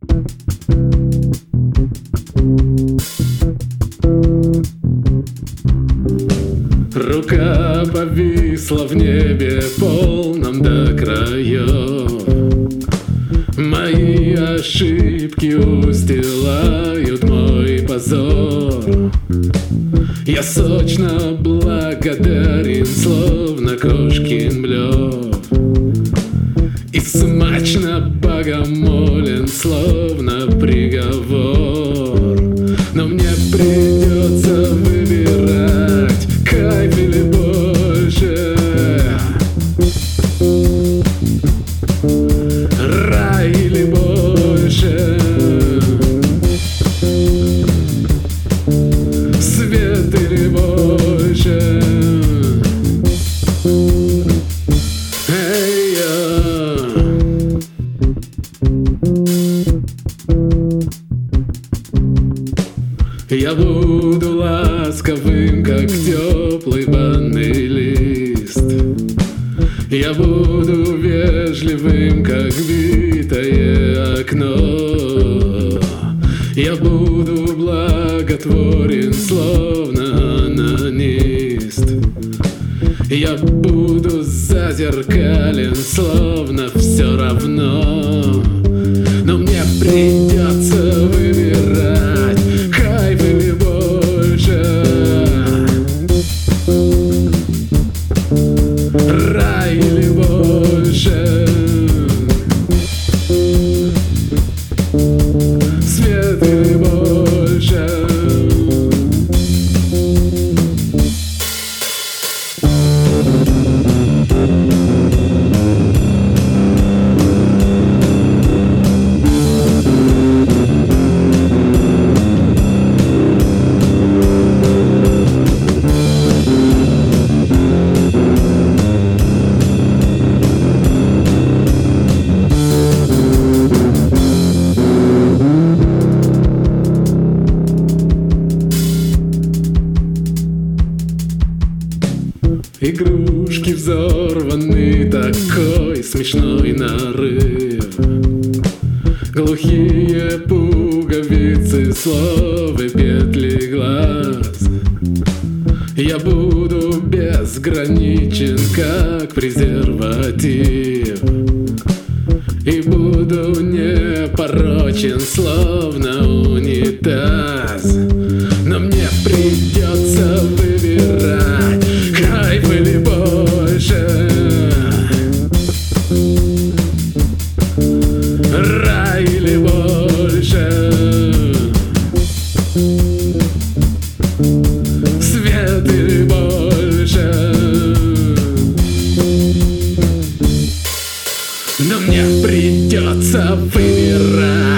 Рука повисла в небе, полном до краев. Мои ошибки устилают мой позор. Я сочно благодарен, словно кошкин блев, и смачно богомолен, словно приговор. Но мне придется выбирать, кайф или больше, рай или больше, свет или больше. Я буду ласковым, как теплый банный лист. Я буду вежливым, как битое окно. Я буду благотворен, словно анонист. Я буду зазеркален, словно все равно. Но мне придется выбирать, кайф или больше, рай или больше, свет или больше. Игрушки взорваны, такой смешной нарыв. Глухие пуговицы, слов и петли глаз. Я буду безграничен, как презерватив, и буду непорочен, словно унитаз. Но мне придется выбирать, кайф или больше, рай или больше, свет или больше. Но мне придется выбирать.